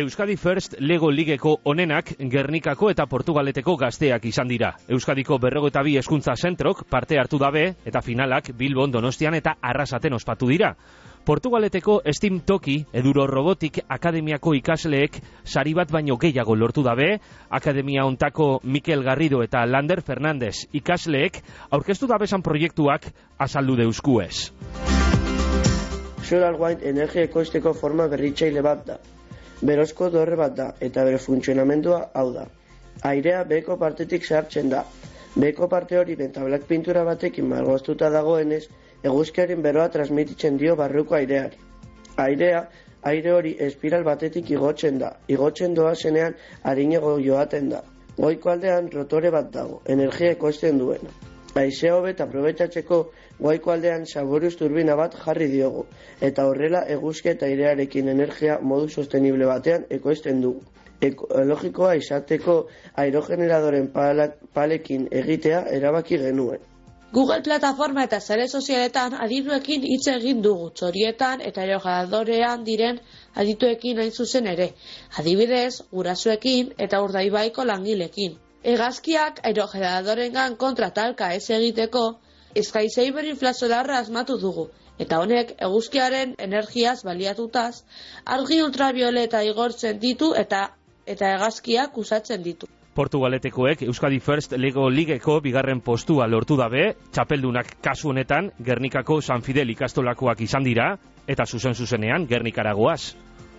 Euskadi First Lego Ligeko onenak Gernikako eta Portugaleteko gazteak izan dira. Euskadiko 52 hezkuntza zentrok parte hartu dabe eta finalak Bilbon, Donostian eta Arrasaten ospatu dira. Portugaleteko Steam Toki Eduro Robotik Akademiako ikasleek sari bat baino gehiago lortu dabe, Akademia hontako Mikel Garrido eta Lander Fernandez ikasleek aurkeztu dabesan proiektuak azaldu deuskuez. Solar Wind energia ekoizteko forma berritzaile bat da. Berozko dorre bat da eta bere funtzionamendua hau da. Airea beheko partetik sartzen da. Beheko parte hori bentablak pintura batekin malgoztuta dagoenez, eguzkiaren beroa transmititzen dio barruko aireari. Aire hori espiral batetik igotzen da. Igotzen doa zenean arinego joaten da. Goiko aldean rotore bat dago, energia ekoizten duena. Haizea hobet aprobetxatzeko goiko aldean saboruz turbina bat jarri diogu, eta horrela eguzki eta airearekin energia modu sostenible batean ekoizten dugu. Ekologikoa izateko aerogeneradoren palekin egitea erabaki genuen. Google plataforma eta sare sozialetan adituekin hitz egin dugu, txorietan eta aerogeneradorean diren adituekin hain zuzen ere. Adibidez, gurasoekin eta Urdaibaiko langilekin. Hegazkiak aerogeneradorengan kontra talka ez egiteko, eskaizei berinflazolarra asmatu dugu, eta honek eguzkiaren energiaz baliatutaz, argi ultravioleta igortzen ditu eta hegazkiak usatzen ditu. Portugaletekoek Euskadi First Lego Ligeko bigarren postua lortu dabe, txapeldunak kasu honetan Gernikako San Fidel ikastolakoak izan dira, eta zuzenean Gernikara goaz.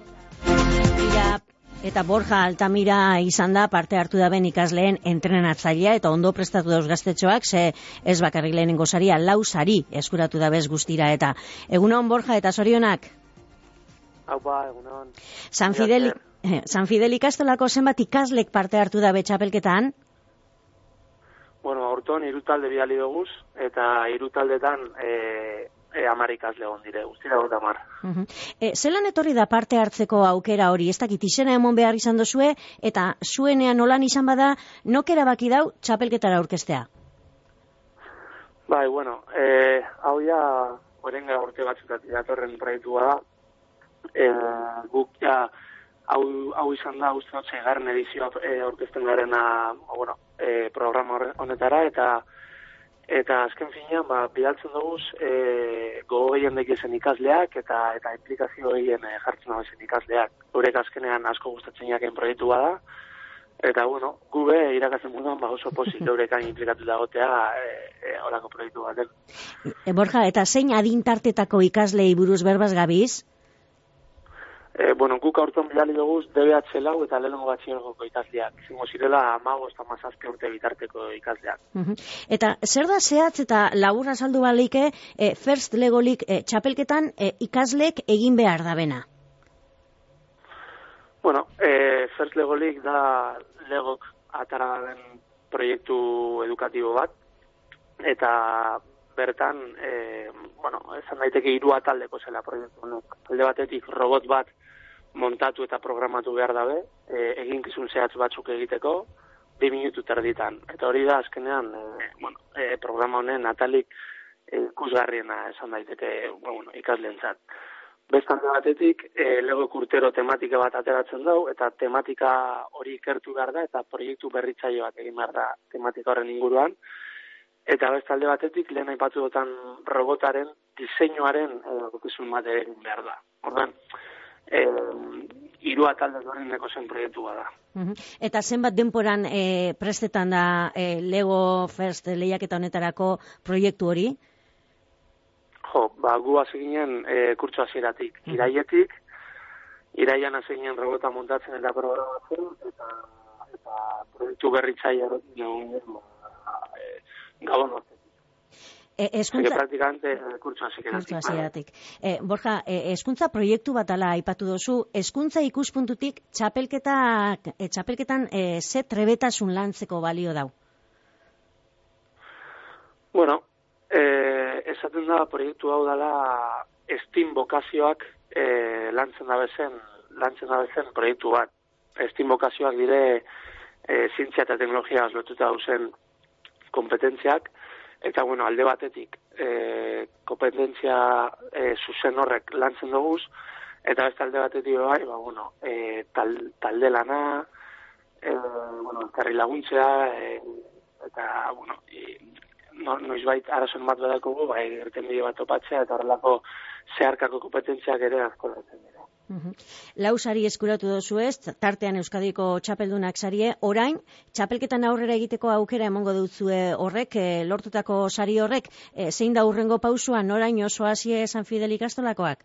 Eta Borja Altamira izan da parte hartu daben ikasleen entrenatzailea eta ondo prestatu dauz gaztetxoak, ze ez bakarrik lehenengo saria, 4 sari eskuratu dabez guztira eta. Egunon Borja eta zorionak? Haupa, egunon. San Fidel ikastolako zenbat ikaslek parte hartu dabe txapelketan? Bueno, aurton 3 talde bidali doguz, eta 3 taldetan 10 ikasle egon dire, guztira 10. Zelan etorri da parte hartzeko aukera hori, ez dakit izena emon behar izan dozue, eta zuenean nolan izan bada, nok erabaki dau txapelketara aurkeztea? Bai, bueno, hau ja, orenga urte batzutatik datorren proiektua da, guk ja, hau izan da, uste dut, 6. edizioa aurkezten garena, programa honetara, eta azken finean, bidaltzen dugu gogo gehien dekezen ikasleak eta implikazio gehien jartzen dagoezen ikasleak. Horek azkenean asko gustatzen jaken proiektua da, eta gube irakazen moduan oso pozik eurekan implikatu dagotea horako proiektu baten. Borja, eta zein adintartetako ikaslei buruz berbaz gabiz? Guk aurton bidali dugu DBH lau eta lehenengo batxilergoko ikasleak. Zingo zirela 15-17 urte bitarteko ikasleak. Eta zer da zehatz eta labur azaldu baleike First Lego League txapelketan ikasleek egin behar dabena? First Lego League da Legok atararen proiektu edukatibo bat, eta bertan, esan daiteke 3 ataldeko zela proiektu honek. Alde batetik robot bat montatu eta programatu behar dabe, eginkizun zehatz batzuk egiteko, 2 minutu terditan. Eta hori da, azkenean, programa honen atalik ikusgarriena esan daiteke ikasleentzat. Beste alde batetik, Lego urtero tematika bat ateratzen dau, eta tematika hori ikertu behar da, eta proiektu berritzaile bat egin behar da tematika horren inguruan. Eta beste alde batetik, lehen aipatu dutan robotaren diseinuaren egokizun bat egin behar da. Ordan, 3 atalde horreneko zen proiektua da. Eta zenbat denporan prestetan da Lego First lehiaketa honetarako proiektu hori? Gu hasi ginen kurtso hasieratik. Iraian hasi ginen robota montatzen eta programatzen, eta proiektu berritzaile gabon horretik. Praktikante kurtso hasieratik. Borja, hezkuntza proiektu bat ala aipatu dozu, hezkuntza ikuspuntutik txapelketan ze trebetasun lantzeko balio dau? Esaten da proiektu hau dela STEAM bokazioak lantzen dabezen proiektu bat. STEAM bokazioak dire zientzia eta teknologia lotuta dauzen kompetentziak, eta alde batetik kompetentzia zuzen horrek lantzen duguz, Eta beste alde batetik bai, talde lana, elkarri laguntzea, eta, noizbait arazoen bat badakogu, irtenbide bat topatzea, eta horrelako zeharkako kompetentziak ere asko datzen dira. Lau sari eskuratu dozu ez, tartean Euskadiko txapeldunak sarie, orain, txapelketan aurrera egiteko aukera emongo duzue horrek, lortutako sari horrek, zein da hurrengo pausua, norain oso hasie San Fidel ikastolakoak?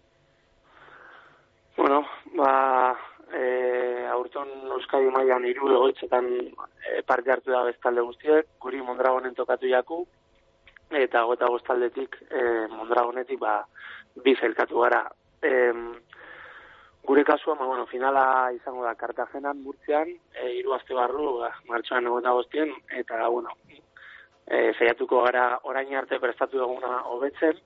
Aurton Euskadi mailan 3 egoitzetan parte hartu da bestalde guztiek, guri Mondragonen tokatu jaku, eta 25 taldetik Mondragonetik 2 zelkatu gara. Gure kasua, finala izango da Kartagenan, Murtzian, 3 aste barru, martxoan 25, eta, saiatuko gara orain arte prestatu duguna hobetzen,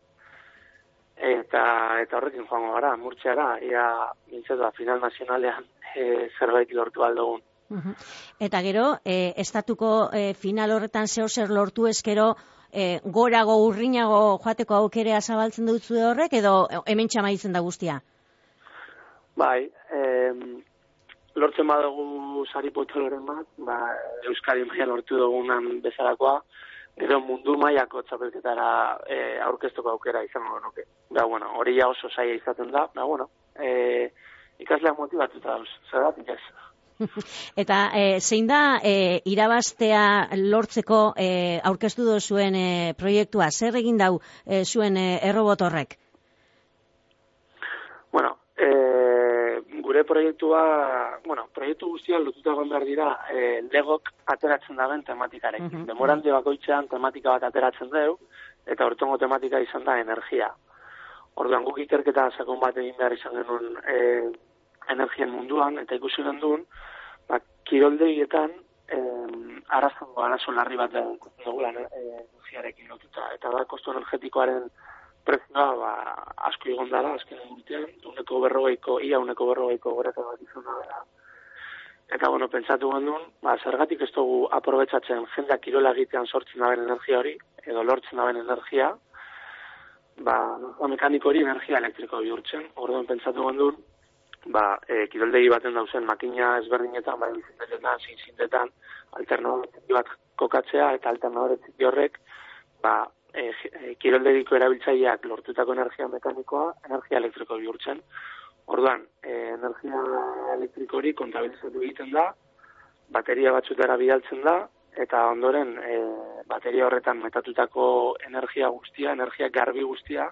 eta horrekin joango gara, Murtziara, mintzetua final nazionalean zerbait lortu aldogun. Eta gero, estatuko final horretan zer lortu eskero, gorago, urrinago joateko aukerea zabaltzen duzu horrek, edo hemen txamaitzen da guztia? Bai, lortzen badugu sari potoloren bat, Euskadi maila lortu dugunan bezalakoa, gero mundu mailako txapelketara aurkeztuko aukera izango nuke. Hori ja oso zaila izaten da, ikasleak motibatuta dauz, zergatik ez. Eta zein da irabaztea lortzeko aurkeztu duzuen proiektua, zer egin dau zuen errobot horrek? Gure proiektua, proiektu guztiak lotuta egon behar dira legok ateratzen daben tematikarekin. Demorante bakoitzean tematika bat ateratzen dugu, eta hortongo tematika izan da energia. Orduan guk ikerketa sakon bat egin behar izan genuen energien munduan, eta ikusi genduen, kiroldegietan arazo larri bat dugula energiarekin lotuta. Eta kostu energetikoaren prezioa asko igon dela, azken urtean, ia 140 goreka bat izan da. Eta, pentsatu genduen, zergatik ez dugu aprobetsatzen jendeak kirola egitean sortzen daben energia hori, edo lortzen daben energia, mekaniko hori energia elektriko bihurtzen. Orduan pentsatu genduen, kiroldegi baten dauzen makina ezberdinetan, bizintetan, zinzintetan, alternatibak bat kokatzea, eta alternatibak horrek, kiroldegiko erabiltzaileak lortutako energia mekanikoa, energia elektriko bihurtzen. Orduan, energia elektriko hori kontabilizatu egiten da, bateria batzutara bidaltzen da, eta ondoren bateria horretan metatutako energia guztia, energia garbi guztia,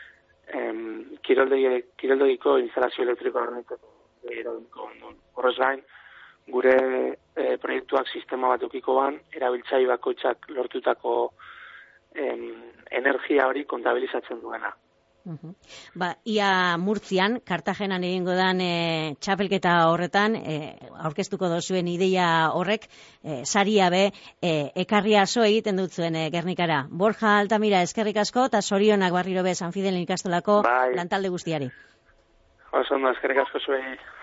kiroldegiko instalazio elektrikoa erabiliko. Horrez gain, gure proiektuak sistema bat edukiko ban, erabiltzaile bakoitzak lortutako energia hori kontabilizatzen duena. Ia Murtzian, Kartagenan egingo dan txapelketa horretan, aurkeztuko dozuen ideia horrek, saria be, ekarria zo egiten dut zuen Gernikara. Borja Altamira, eskerrik asko, eta zorionak barriro be San Fidelen ikastolako lantalde guztiari. Oso ondo, eskerrik asko zuei.